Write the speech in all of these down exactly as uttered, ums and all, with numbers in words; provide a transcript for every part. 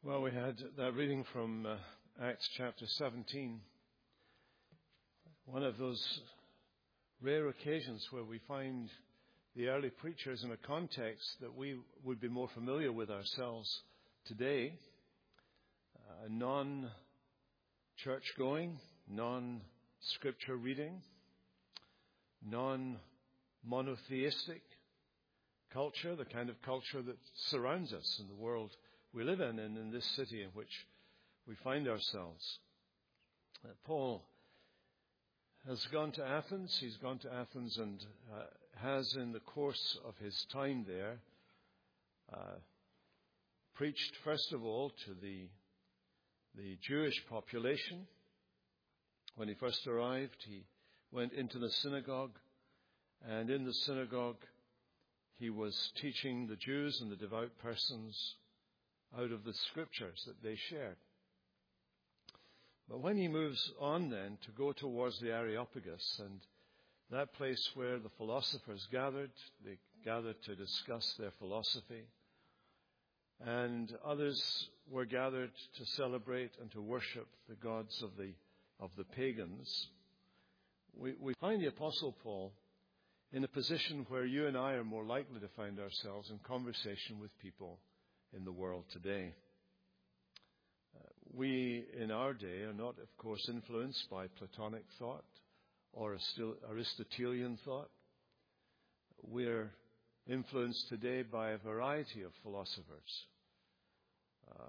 Well, we had that reading from uh, Acts chapter seventeen, one of those rare occasions where we find the early preachers in a context that we would be more familiar with ourselves today, uh, non-church going, non-scripture reading, non-monotheistic culture, the kind of culture that surrounds us in the world we live in and in this city in which we find ourselves. Uh, Paul has gone to Athens. He's gone to Athens and uh, has, in the course of his time there, uh, preached first of all to the the Jewish population. When he first arrived, he went into the synagogue, and in the synagogue he was teaching the Jews and the devout persons out of the scriptures that they shared. But when he moves on then to go towards the Areopagus, and that place where the philosophers gathered, they gathered to discuss their philosophy, and others were gathered to celebrate and to worship the gods of the of the pagans, we, we find the Apostle Paul in a position where you and I are more likely to find ourselves in conversation with people in the world today. Uh, we, in our day, are not, of course, influenced by Platonic thought or Aristotelian thought. We're influenced today by a variety of philosophers. Uh,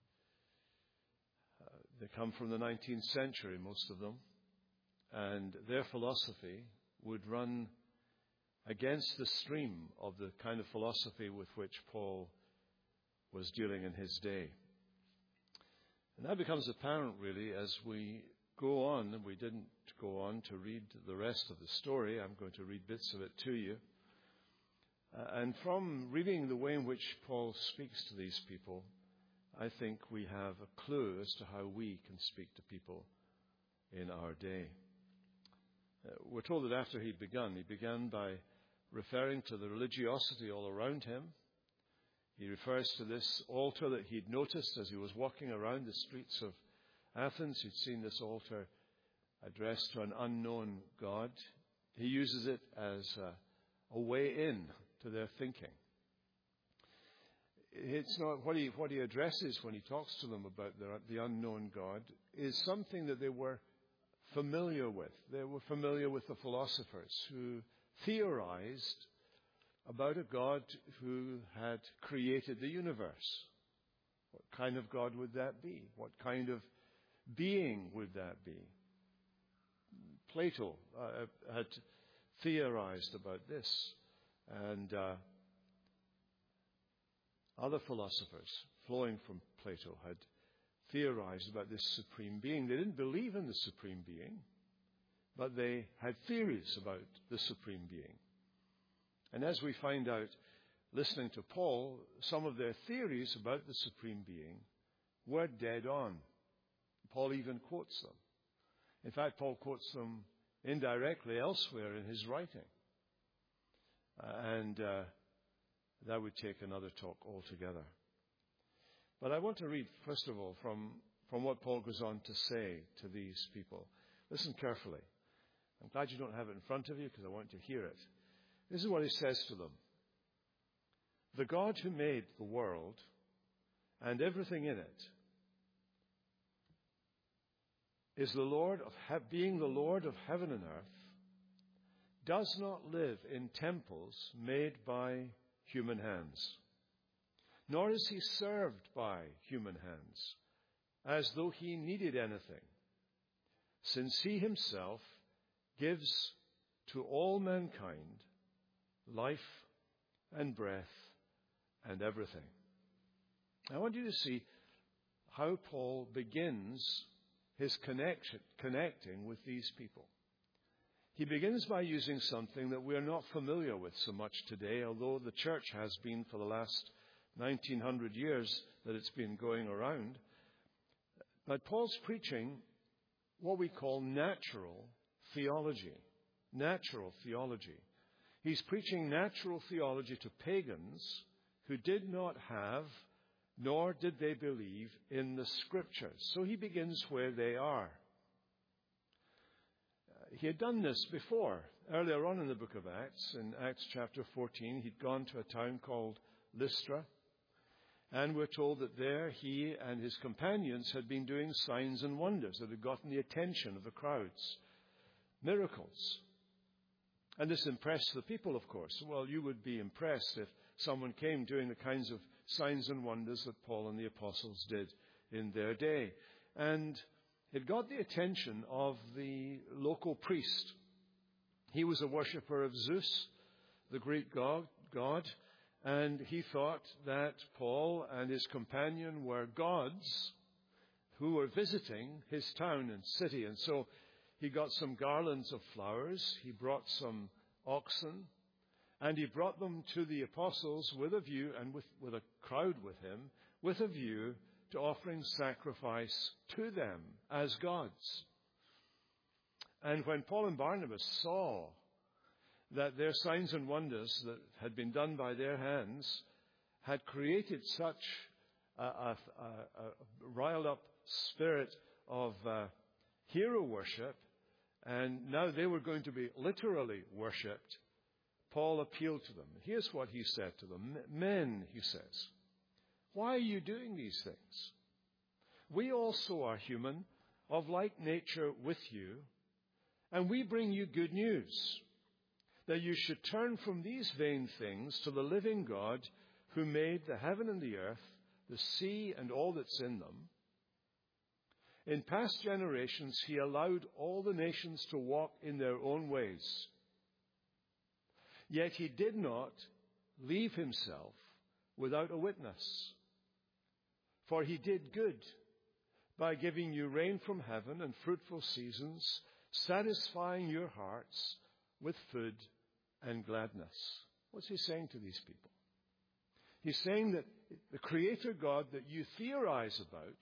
uh, they come from the nineteenth century, most of them, and their philosophy would run against the stream of the kind of philosophy with which Paul was dealing in his day. And that becomes apparent, really, as we go on, and we didn't go on to read the rest of the story. I'm going to read bits of it to you. Uh, and from reading the way in which Paul speaks to these people, I think we have a clue as to how we can speak to people in our day. Uh, we're told that after he'd begun, he began by referring to the religiosity all around him. He refers to this altar that he'd noticed as he was walking around the streets of Athens. He'd seen this altar addressed to an unknown God. He uses it as a, a way in to their thinking. It's not what he what he addresses when he talks to them about the, the unknown God is something that they were familiar with. They were familiar with the philosophers who theorized about a God who had created the universe. What kind of God would that be? What kind of being would that be? Plato uh, had theorized about this, and uh, other philosophers flowing from Plato had theorized about this supreme being. They didn't believe in the supreme being, but they had theories about the supreme being. And as we find out, listening to Paul, some of their theories about the supreme being were dead on. Paul even quotes them. In fact, Paul quotes them indirectly elsewhere in his writing. Uh, and uh, that would take another talk altogether. But I want to read, first of all, from, from what Paul goes on to say to these people. Listen carefully. I'm glad you don't have it in front of you because I want you to hear it. This is what he says to them. The God who made the world and everything in it is the Lord of he- being the Lord of heaven and earth, does not live in temples made by human hands, nor is he served by human hands, as though he needed anything, since he himself gives to all mankind life and breath and everything. I want you to see how Paul begins his connection, connecting with these people. He begins by using something that we are not familiar with so much today, although the church has been for the last nineteen hundred years that it's been going around. But Paul's preaching what we call natural theology. Natural theology. He's preaching natural theology to pagans who did not have nor did they believe in the Scriptures. So he begins where they are. Uh, he had done this before. Earlier on in the book of Acts, in Acts chapter fourteen, he'd gone to a town called Lystra. And we're told that there he and his companions had been doing signs and wonders that had gotten the attention of the crowds. Miracles. And this impressed the people, of course. Well, you would be impressed if someone came doing the kinds of signs and wonders that Paul and the apostles did in their day. And it got the attention of the local priest. He was a worshipper of Zeus, the Greek god, god, and he thought that Paul and his companion were gods who were visiting his town and city. And so he got some garlands of flowers, he brought some oxen, and he brought them to the apostles with a view, and with, with a crowd with him, with a view to offering sacrifice to them as gods. And when Paul and Barnabas saw that their signs and wonders that had been done by their hands had created such a, a, a, a riled up spirit of uh, hero worship, and now they were going to be literally worshipped, Paul appealed to them. Here's what he said to them. Men, he says, why are you doing these things? We also are human, of like nature with you, and we bring you good news, that you should turn from these vain things to the living God who made the heaven and the earth, the sea and all that's in them. In past generations, he allowed all the nations to walk in their own ways. Yet he did not leave himself without a witness. For he did good by giving you rain from heaven and fruitful seasons, satisfying your hearts with food and gladness. What's he saying to these people? He's saying that the Creator God that you theorize about,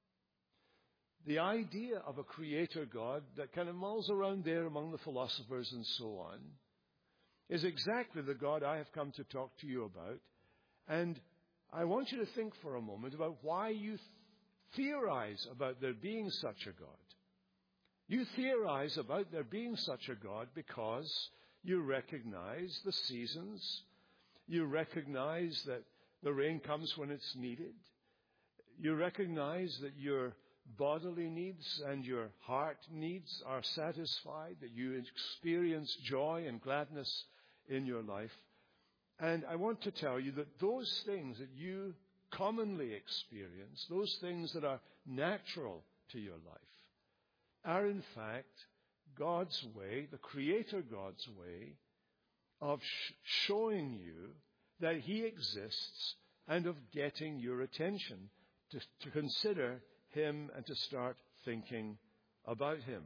the idea of a Creator God that kind of mulls around there among the philosophers and so on, is exactly the God I have come to talk to you about. And I want you to think for a moment about why you theorize about there being such a God. You theorize about there being such a God because you recognize the seasons. You recognize that the rain comes when it's needed. You recognize that your bodily needs and your heart needs are satisfied, that you experience joy and gladness in your life. And I want to tell you that those things that you commonly experience, those things that are natural to your life, are in fact God's way, the Creator God's way, of sh- showing you that He exists and of getting your attention to, to consider Him and to start thinking about Him.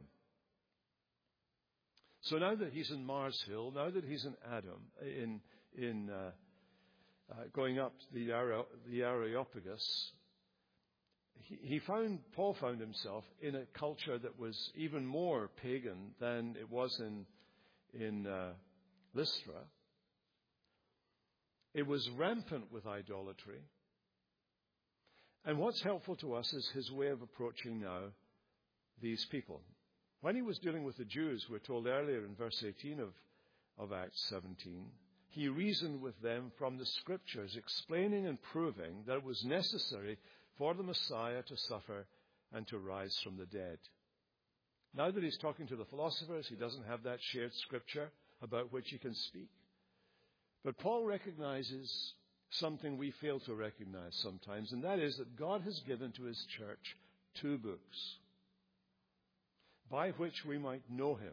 So now that He's in Mars Hill, now that He's in Adam, in in uh, uh, going up the, Are- the Areopagus, he, he found Paul found himself in a culture that was even more pagan than it was in in uh, Lystra. It was rampant with idolatry. And what's helpful to us is his way of approaching now these people. When he was dealing with the Jews, we're told earlier in verse eighteen of, of Acts seventeen, he reasoned with them from the Scriptures, explaining and proving that it was necessary for the Messiah to suffer and to rise from the dead. Now that he's talking to the philosophers, he doesn't have that shared Scripture about which he can speak. But Paul recognizes something we fail to recognize sometimes, and that is that God has given to his church two books by which we might know him.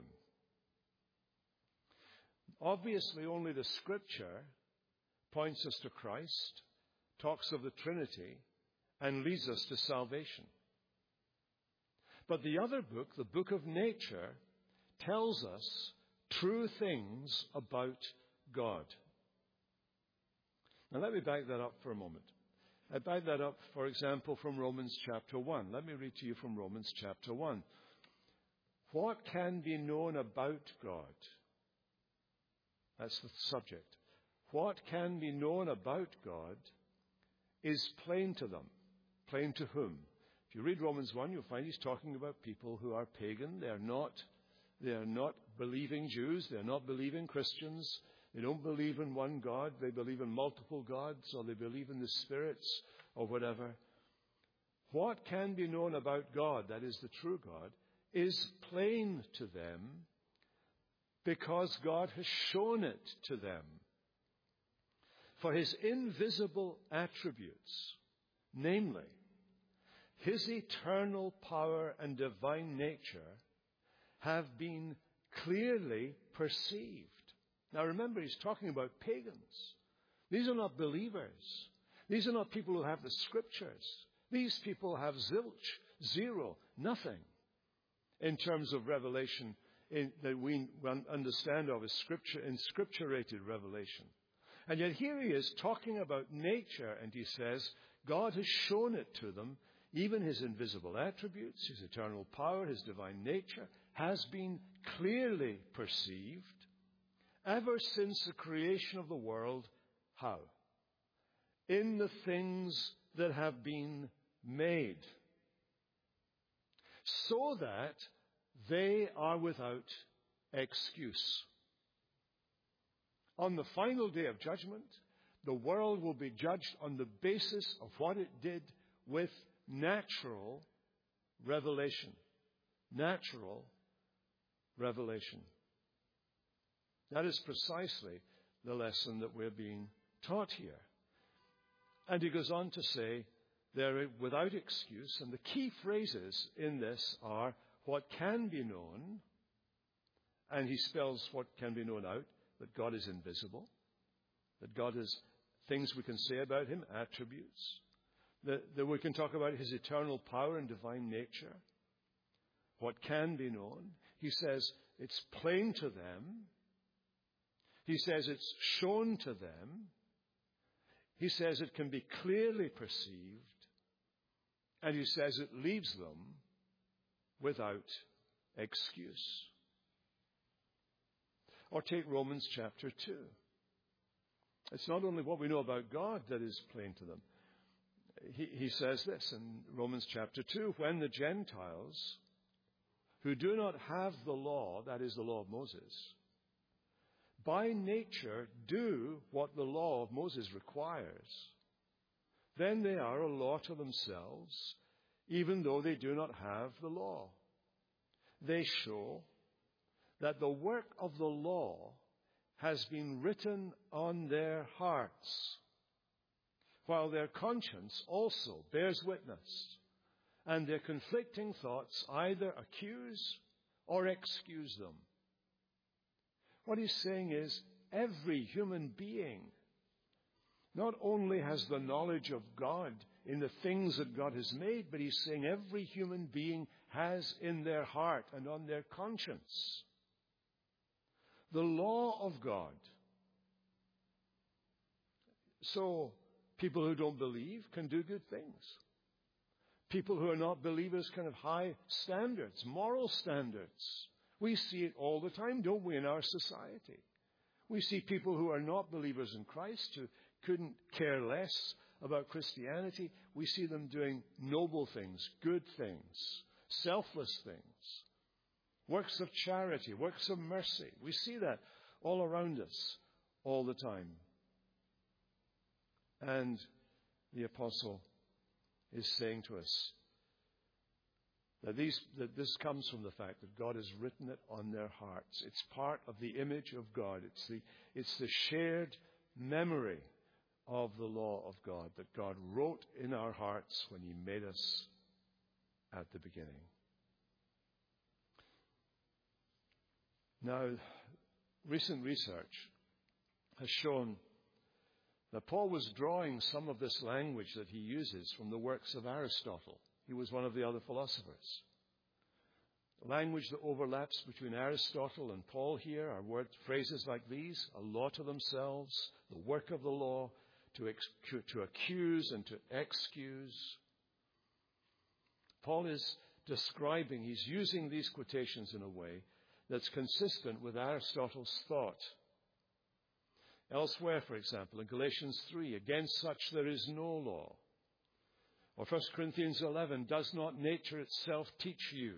Obviously, only the Scripture points us to Christ, talks of the Trinity, and leads us to salvation. But the other book, the book of nature, tells us true things about God. Now let me back that up for a moment. I back that up, for example, from Romans chapter one. Let me read to you from Romans chapter one. What can be known about God? That's the subject. What can be known about God is plain to them. Plain to whom? If you read Romans one, you'll find he's talking about people who are pagan. They are not, they are not believing Jews. They are not believing Christians. They don't believe in one God. They believe in multiple gods, or they believe in the spirits, or whatever. What can be known about God, that is the true God, is plain to them because God has shown it to them. For his invisible attributes, namely, his eternal power and divine nature, have been clearly perceived. Now remember, he's talking about pagans. These are not believers. These are not people who have the scriptures. These people have zilch, zero, nothing in terms of revelation in, that we understand of as scripture, inscripturated revelation. And yet here he is talking about nature, and he says, God has shown it to them, even his invisible attributes, his eternal power, his divine nature, has been clearly perceived ever since the creation of the world. How? In the things that have been made, so that they are without excuse. On the final day of judgment, the world will be judged on the basis of what it did with natural revelation. Natural revelation. That is precisely the lesson that we're being taught here. And he goes on to say, they're without excuse, and the key phrases in this are what can be known, and he spells what can be known out, that God is invisible, that God has things we can say about him, attributes, that, that we can talk about his eternal power and divine nature, what can be known. He says it's plain to them. He says it's shown to them. He says it can be clearly perceived. And he says it leaves them without excuse. Or take Romans chapter two. It's not only what we know about God that is plain to them. He, he says this in Romans chapter two, when the Gentiles who do not have the law, that is the law of Moses, by nature do what the law of Moses requires, then they are a law to themselves, even though they do not have the law. They show that the work of the law has been written on their hearts, while their conscience also bears witness, and their conflicting thoughts either accuse or excuse them. What he's saying is, every human being not only has the knowledge of God in the things that God has made, but he's saying every human being has in their heart and on their conscience the law of God. So people who don't believe can do good things. People who are not believers can have high standards, moral standards. We see it all the time, don't we, in our society? We see people who are not believers in Christ, who couldn't care less about Christianity. We see them doing noble things, good things, selfless things, works of charity, works of mercy. We see that all around us all the time. And the apostle is saying to us that, these, that this comes from the fact that God has written it on their hearts. It's part of the image of God. It's the, it's the shared memory of the law of God that God wrote in our hearts when he made us at the beginning. Now, recent research has shown that Paul was drawing some of this language that he uses from the works of Aristotle. He was one of the other philosophers. Language that overlaps between Aristotle and Paul here are word phrases like these: a law to themselves, the work of the law, to, ex- to accuse and to excuse. Paul is describing, he's using these quotations in a way that's consistent with Aristotle's thought. Elsewhere, for example, in Galatians three, against such there is no law. Or First Corinthians eleven, does not nature itself teach you?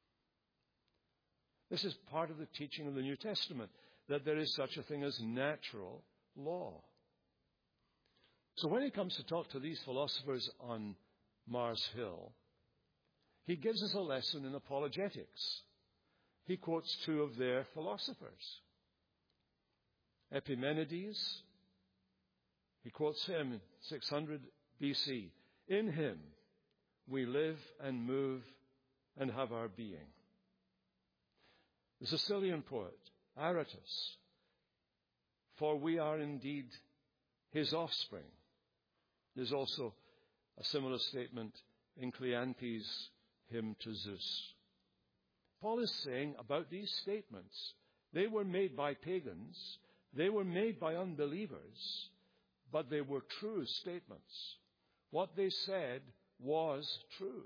This is part of the teaching of the New Testament, that there is such a thing as natural law. So when he comes to talk to these philosophers on Mars Hill, he gives us a lesson in apologetics. He quotes two of their philosophers. Epimenides, he quotes him in six hundred B C. In him we live and move and have our being. The Sicilian poet, Aratus, for we are indeed his offspring. There's also a similar statement in Cleanthes' hymn to Zeus. Paul is saying about these statements, they were made by pagans, they were made by unbelievers, but they were true statements. What they said was true.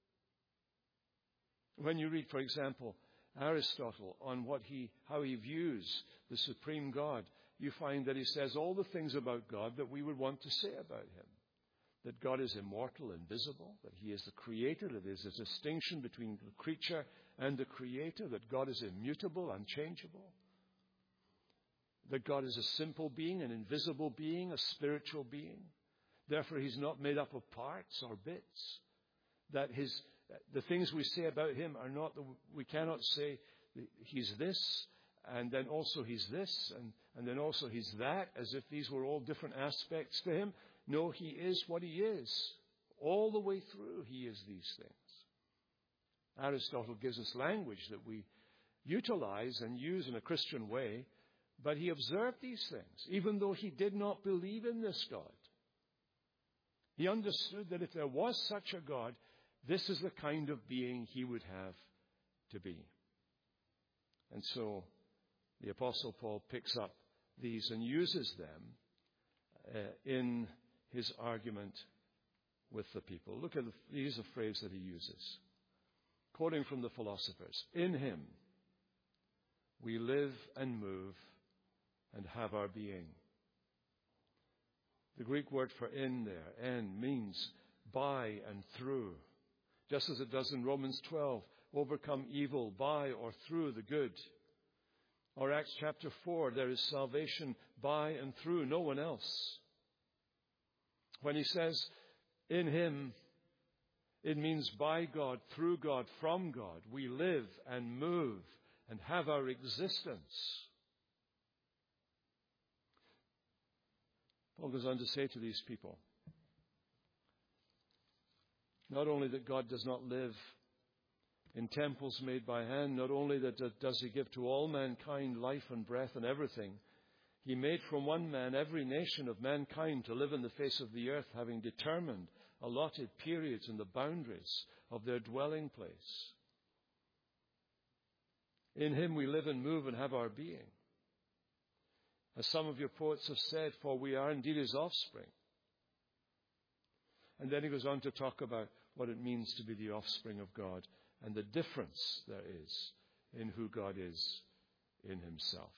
When you read, for example, Aristotle on what he, how he views the supreme God, you find that he says all the things about God that we would want to say about him. That God is immortal, invisible, that he is the creator, that there is a distinction between the creature and the creator, that God is immutable, unchangeable, that God is a simple being, an invisible being, a spiritual being. Therefore, he's not made up of parts or bits. That his the things we say about him are not, the, we cannot say he's this, and then also he's this, and, and then also he's that, as if these were all different aspects to him. No, he is what he is. All the way through, he is these things. Aristotle gives us language that we utilize and use in a Christian way, but he observed these things, even though he did not believe in this God. He understood that if there was such a God, this is the kind of being he would have to be. And so the Apostle Paul picks up these and uses them uh, in his argument with the people. Look at the, these are a phrase that he uses. Quoting from the philosophers, in him we live and move and have our being. The Greek word for in there, en, means by and through. Just as it does in Romans twelve, overcome evil by or through the good. Or Acts chapter four, there is salvation by and through no one else. When he says, in him, it means by God, through God, from God. We live and move and have our existence. Paul goes on to say to these people, not only that God does not live in temples made by hand, not only that does he give to all mankind life and breath and everything, he made from one man every nation of mankind to live in the face of the earth, having determined allotted periods and the boundaries of their dwelling place. In him we live and move and have our being. As some of your poets have said, for we are indeed his offspring. And then he goes on to talk about what it means to be the offspring of God and the difference there is in who God is in himself.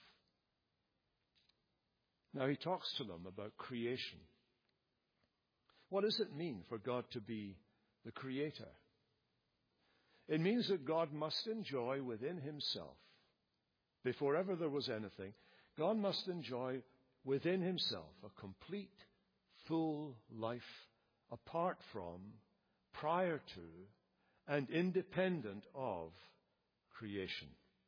Now he talks to them about creation. What does it mean for God to be the creator? It means that God must enjoy within himself, before ever there was anything, God must enjoy within himself a complete, full life apart from, prior to, and independent of creation.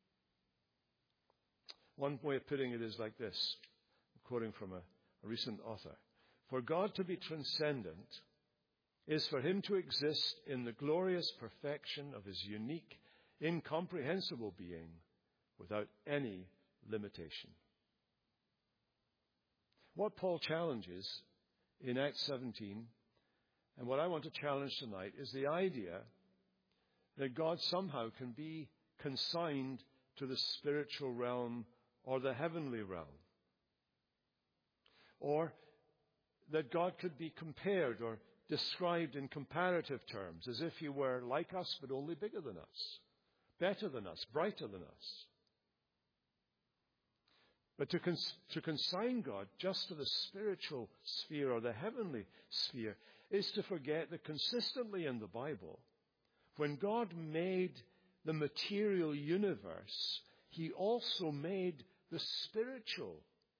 One way of putting it is like this, quoting from a, a recent author. For God to be transcendent is for him to exist in the glorious perfection of his unique, incomprehensible being without any limitation. What Paul challenges in Acts seventeen, and what I want to challenge tonight, is the idea that God somehow can be consigned to the spiritual realm or the heavenly realm. Or that God could be compared or described in comparative terms, as if he were like us, but only bigger than us, better than us, brighter than us. But to, cons- to consign God just to the spiritual sphere or the heavenly sphere is to forget that consistently in the Bible, when God made the material universe, He also made the spiritual,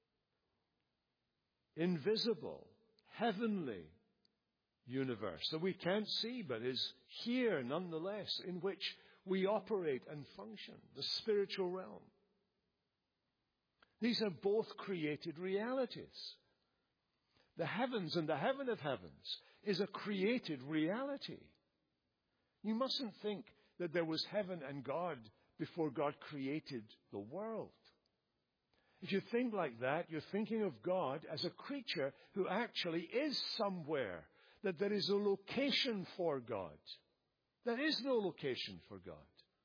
invisible, heavenly universe that we can't see but is here nonetheless, in which we operate and function, the spiritual realm. These are both created realities. The heavens and the heaven of heavens is a created reality. You mustn't think that there was heaven and God before God created the world. If you think like that, you're thinking of God as a creature who actually is somewhere, that there is a location for God. There is no location for God.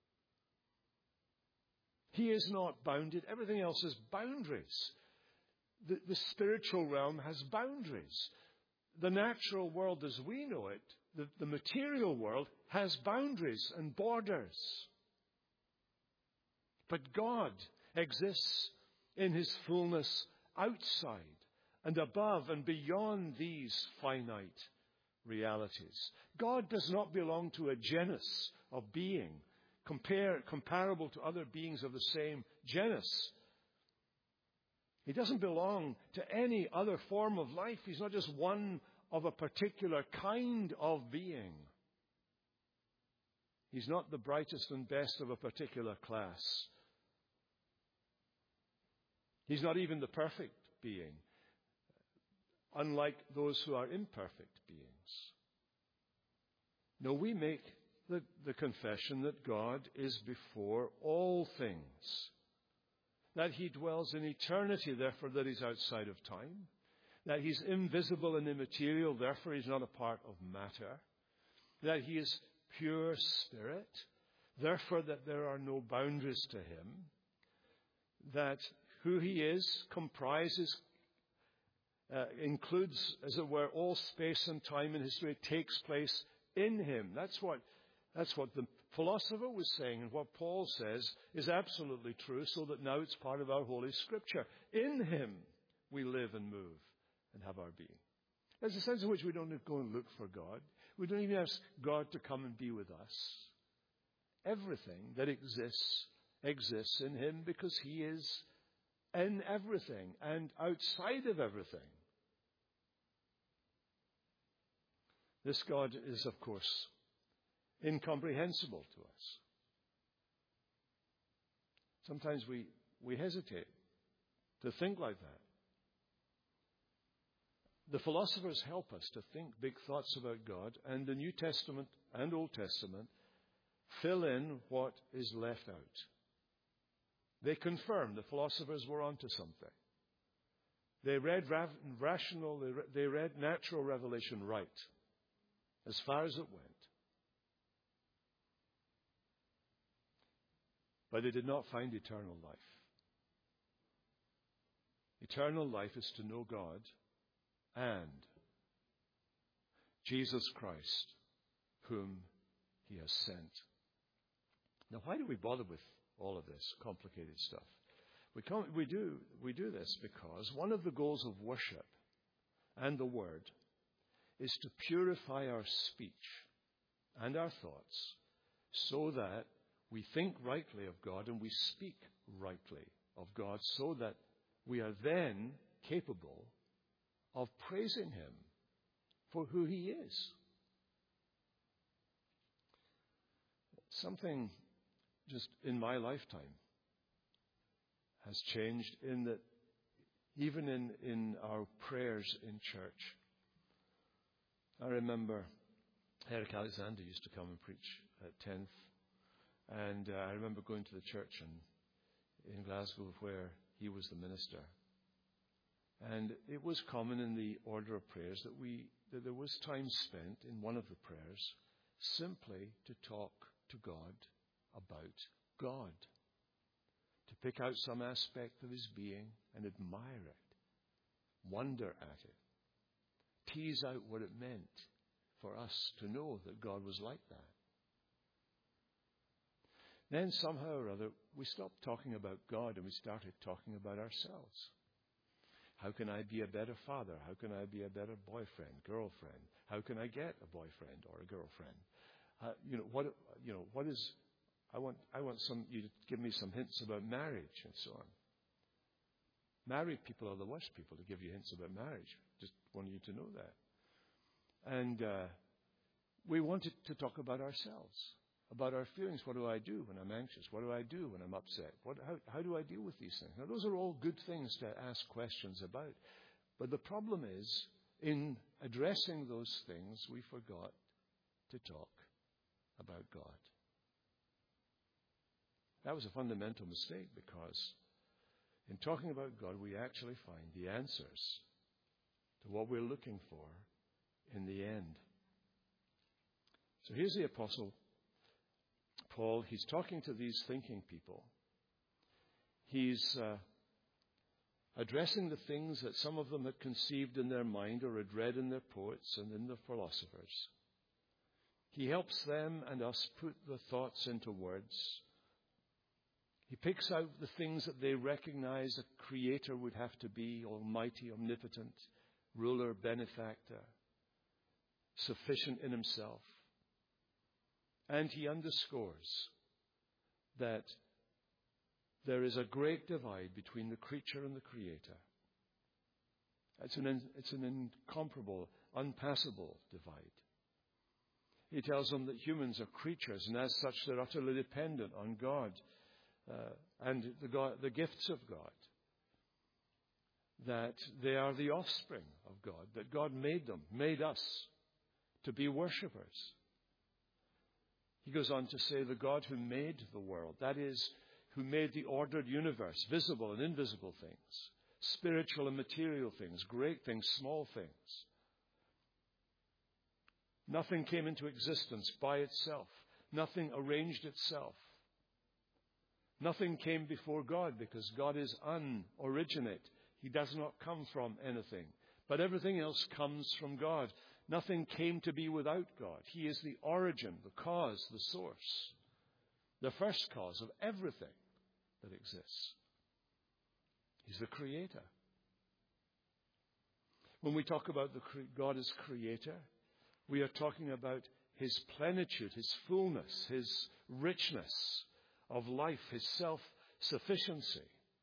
He is not bounded. Everything else has boundaries. The, the spiritual realm has boundaries. The natural world as we know it, the, the material world, has boundaries and borders. But God exists in His fullness outside and above and beyond these finite realities. God does not belong to a genus of being compare, comparable to other beings of the same genus. He doesn't belong to any other form of life. He's not just one of a particular kind of being. He's not the brightest and best of a particular class. He's not even the perfect being, unlike those who are imperfect beings. No, we make the, the confession that God is before all things, that He dwells in eternity, therefore that He's outside of time, that He's invisible and immaterial, therefore He's not a part of matter, that He is pure spirit, therefore that there are no boundaries to Him, that who He is comprises, uh, includes, as it were, all space and time and history. It takes place in Him. That's what, that's what the philosopher was saying, and what Paul says is absolutely true, so that now it's part of our Holy Scripture. In Him we live and move and have our being. There's a sense in which we don't go and look for God. We don't even ask God to come and be with us. Everything that exists, exists in Him because He is in everything and outside of everything. This God is, of course, incomprehensible to us. Sometimes we, we hesitate to think like that. The philosophers help us to think big thoughts about God, and the New Testament and Old Testament fill in what is left out. They confirm the philosophers were onto something. They read ra- rational, they, re- they read natural revelation right, as far as it went. But they did not find eternal life. Eternal life is to know God and Jesus Christ, whom He has sent. Now, why do we bother with all of this complicated stuff? We, can't, we, do, we do this because one of the goals of worship and the Word is to purify our speech and our thoughts so that we think rightly of God and we speak rightly of God, so that we are then capable of praising Him for who He is. Something just in my lifetime has changed in that even in, in our prayers in church. I remember Eric Alexander used to come and preach at tenth. And uh, I remember going to the church in, in Glasgow where he was the minister. And it was common in the order of prayers that we that there was time spent in one of the prayers simply to talk to God about God, to pick out some aspect of His being and admire it, wonder at it, tease out what it meant for us to know that God was like that. Then somehow or other, we stopped talking about God and we started talking about ourselves. How can I be a better father? How can I be a better boyfriend, girlfriend? How can I get a boyfriend or a girlfriend? Uh, you know what? You know what is? I want. I want some. You to give me some hints about marriage and so on. Married people are the worst people to give you hints about marriage. Just want you to know that. And uh, we wanted to talk about ourselves, about our feelings. What do I do when I'm anxious? What do I do when I'm upset? What, how, how do I deal with these things? Now, those are all good things to ask questions about. But the problem is, in addressing those things, we forgot to talk about God. That was a fundamental mistake, because in talking about God, we actually find the answers to what we're looking for in the end. So here's the Apostle Paul. He's talking to these thinking people. He's uh, addressing the things that some of them had conceived in their mind or had read in their poets and in the philosophers. He helps them and us put the thoughts into words. He picks out the things that they recognize a creator would have to be: almighty, omnipotent, ruler, benefactor, sufficient in himself. And he underscores that there is a great divide between the creature and the creator. It's an, it's an incomparable, unpassable divide. He tells them that humans are creatures, and as such they're utterly dependent on God uh, and the, God, the gifts of God. That they are the offspring of God, that God made them, made us to be worshippers. He goes on to say the God who made the world, that is, who made the ordered universe, visible and invisible things, spiritual and material things, great things, small things. Nothing came into existence by itself. Nothing arranged itself. Nothing came before God, because God is unoriginate. He does not come from anything. But everything else comes from God. Nothing came to be without God. He is the origin, the cause, the source, the first cause of everything that exists. He's the creator. When we talk about the cre- God as creator, we are talking about his plenitude, his fullness, his richness of life, his self-sufficiency.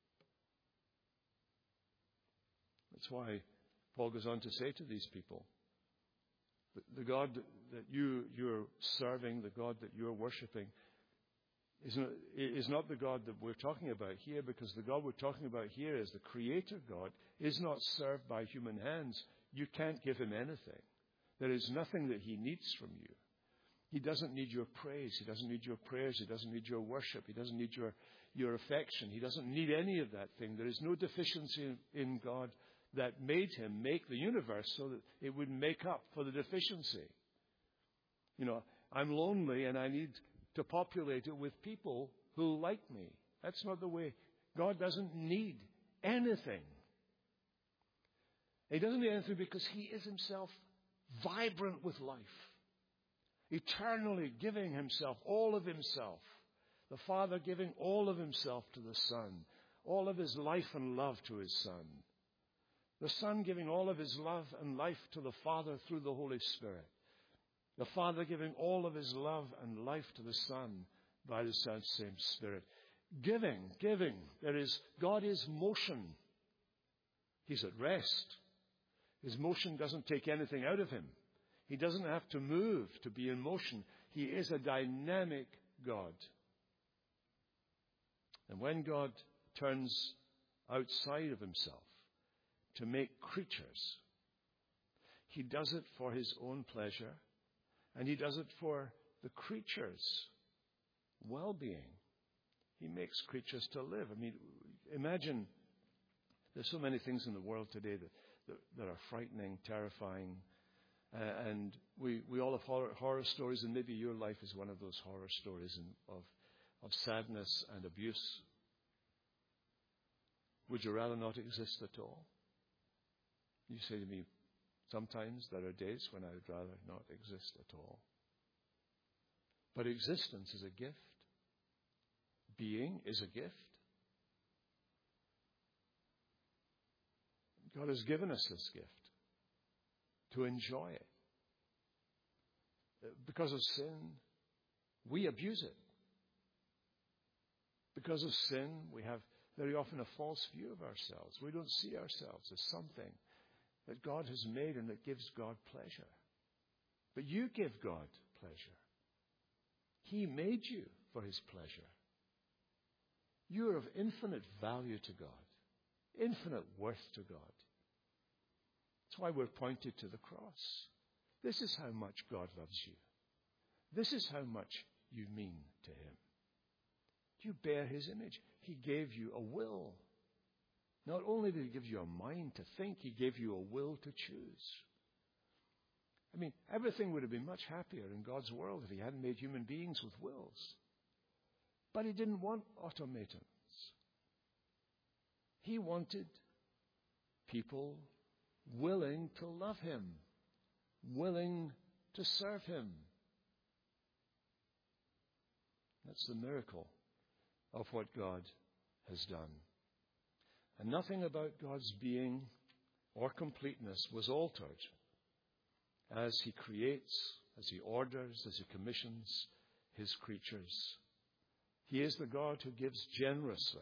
That's why Paul goes on to say to these people, the God that you, you're serving, the God that you're worshipping, is not, is not the God that we're talking about here, because the God we're talking about here is the creator God, is not served by human hands. You can't give him anything. There is nothing that he needs from you. He doesn't need your praise. He doesn't need your prayers. He doesn't need your worship. He doesn't need your, your affection. He doesn't need any of that thing. There is no deficiency in, in God that made him make the universe so that it would make up for the deficiency. You know, I'm lonely and I need to populate it with people who like me. That's not the way. God doesn't need anything. He doesn't need anything because he is himself vibrant with life, eternally giving himself, all of himself. The Father giving all of himself to the Son, all of his life and love to his Son. The Son giving all of his love and life to the Father through the Holy Spirit. The Father giving all of his love and life to the Son by the same Spirit. Giving, giving. There is, God is motion. He's at rest. His motion doesn't take anything out of him. He doesn't have to move to be in motion. He is a dynamic God. And when God turns outside of himself to make creatures, he does it for his own pleasure, and he does it for the creatures' well-being. He makes creatures to live. I mean, imagine, there's so many things in the world today that, that, that are frightening, terrifying, uh, and we, we all have horror, horror stories, and maybe your life is one of those horror stories in, of, of sadness and abuse. Would you rather not exist at all? You say to me, sometimes there are days when I would rather not exist at all. But existence is a gift. being is a gift. God has given us this gift to enjoy it. Because of sin, we abuse it. Because of sin, we have very often a false view of ourselves. We don't see ourselves as something that God has made and that gives God pleasure. But you give God pleasure. He made you for his pleasure. You are of infinite value to God, infinite worth to God. That's why we're pointed to the cross. This is how much God loves you. This is how much you mean to him. You bear his image. He gave you a will. Not only did he give you a mind to think, he gave you a will to choose. I mean, everything would have been much happier in God's world if he hadn't made human beings with wills. But he didn't want automatons. He wanted people willing to love him, willing to serve him. That's the miracle of what God has done. And nothing about God's being or completeness was altered as he creates, as he orders, as he commissions his creatures. He is the God who gives generously.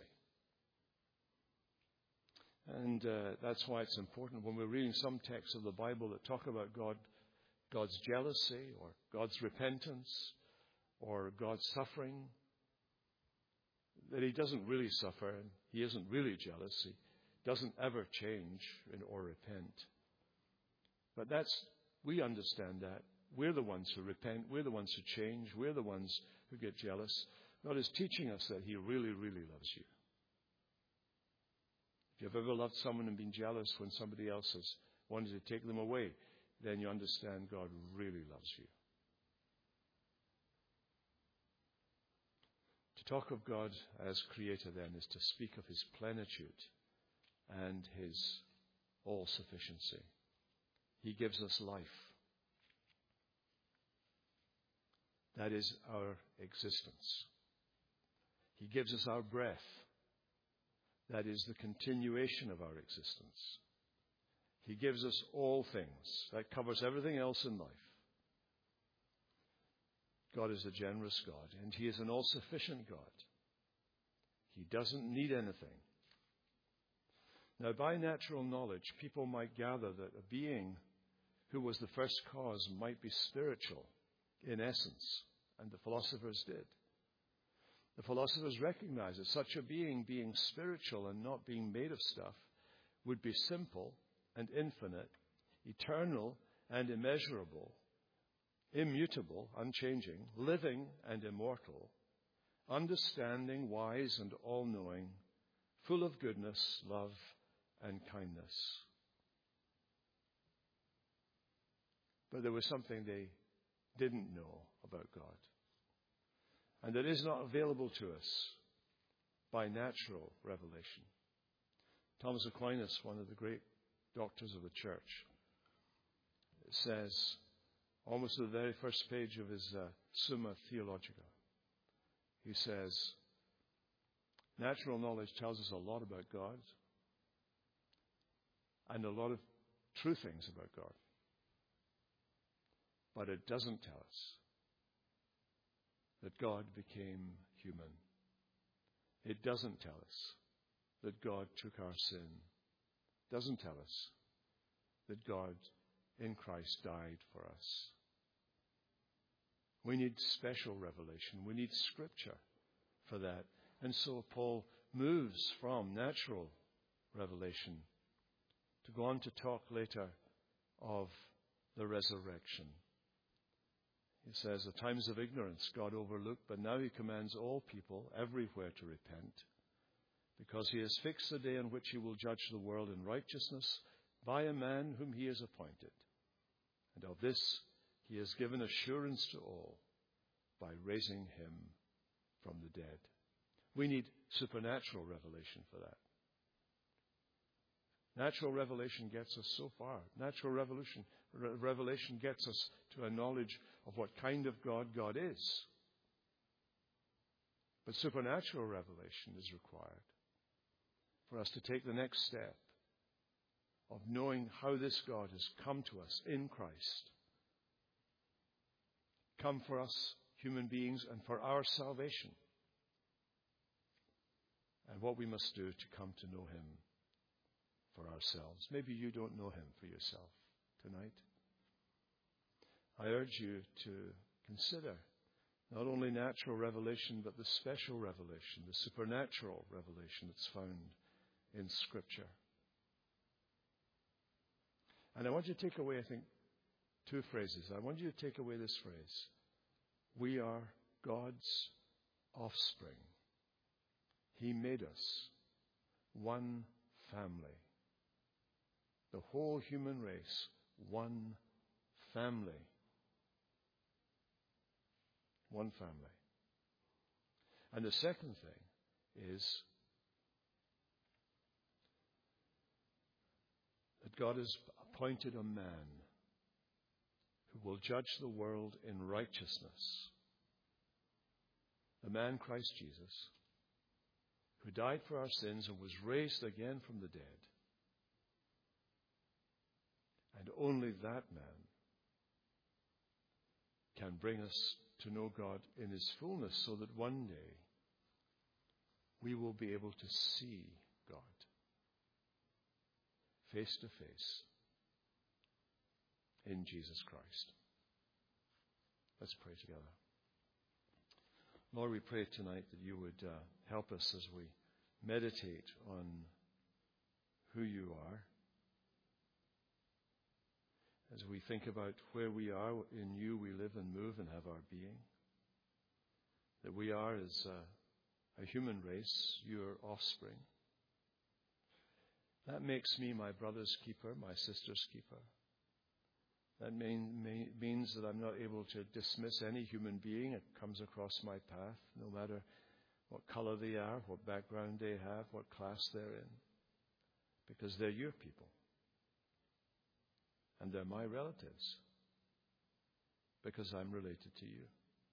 And uh, that's why it's important when we're reading some texts of the Bible that talk about God, God's jealousy or God's repentance or God's suffering, that he doesn't really suffer and he isn't really jealous. He doesn't ever change or repent. But that's, we understand that. We're the ones who repent. We're the ones who change. We're the ones who get jealous. God is teaching us that he really, really loves you. If you've ever loved someone and been jealous when somebody else has wanted to take them away, then you understand God really loves you. To talk of God as creator then is to speak of his plenitude and his all-sufficiency. He gives us life. That is our existence. He gives us our breath. That is the continuation of our existence. He gives us all things. That covers everything else in life. God is a generous God, and he is an all-sufficient God. He doesn't need anything. Now, by natural knowledge, people might gather that a being who was the first cause might be spiritual in essence, and the philosophers did. The philosophers recognized that such a being, being spiritual and not being made of stuff, would be simple and infinite, eternal and immeasurable, immutable, unchanging, living and immortal, understanding, wise and all-knowing, full of goodness, love and kindness. But there was something they didn't know about God, and that is not available to us by natural revelation. Thomas Aquinas, one of the great doctors of the church, says, almost at the very first page of his uh, Summa Theologica, he says, natural knowledge tells us a lot about God and a lot of true things about God. But it doesn't tell us that God became human. It doesn't tell us that God took our sin. It doesn't tell us that God in Christ died for us. We need special revelation. We need Scripture for that. And so Paul moves from natural revelation to go on to talk later of the resurrection. He says, the times of ignorance God overlooked, but now he commands all people everywhere to repent, because he has fixed the day on which he will judge the world in righteousness by a man whom he has appointed. And of this he has given assurance to all by raising him from the dead. We need supernatural revelation for that. Natural revelation gets us so far. Natural revelation, re- revelation gets us to a knowledge of what kind of God God is. But supernatural revelation is required for us to take the next step of knowing how this God has come to us in Christ. Come for us, human beings, and for our salvation. And what we must do to come to know him for ourselves. Maybe you don't know him for yourself tonight. I urge you to consider not only natural revelation, but the special revelation, the supernatural revelation that's found in Scripture. And I want you to take away, I think, two phrases. I want you to take away this phrase. We are God's offspring. He made us one family. The whole human race, one family. One family. And the second thing is that God has appointed a man who will judge the world in righteousness. The man Christ Jesus, who died for our sins and was raised again from the dead. And only that man can bring us to know God in his fullness, so that one day we will be able to see God face to face in Jesus Christ. Let's pray together. Lord, we pray tonight that you would uh, help us as we meditate on who you are, as we think about where we are. In you we live and move and have our being, that we are as a, a human race, your offspring. That makes me my brother's keeper, my sister's keeper. That mean, may, means that I'm not able to dismiss any human being that comes across my path, no matter what color they are, what background they have, what class they're in, because they're your people. And they're my relatives, because I'm related to you.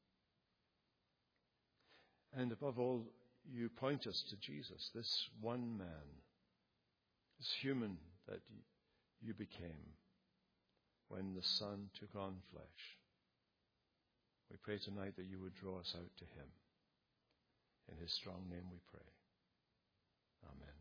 And above all, you point us to Jesus, this one man, this human that you became when the Son took on flesh. We pray tonight that you would draw us out to him. In his strong name we pray. Amen.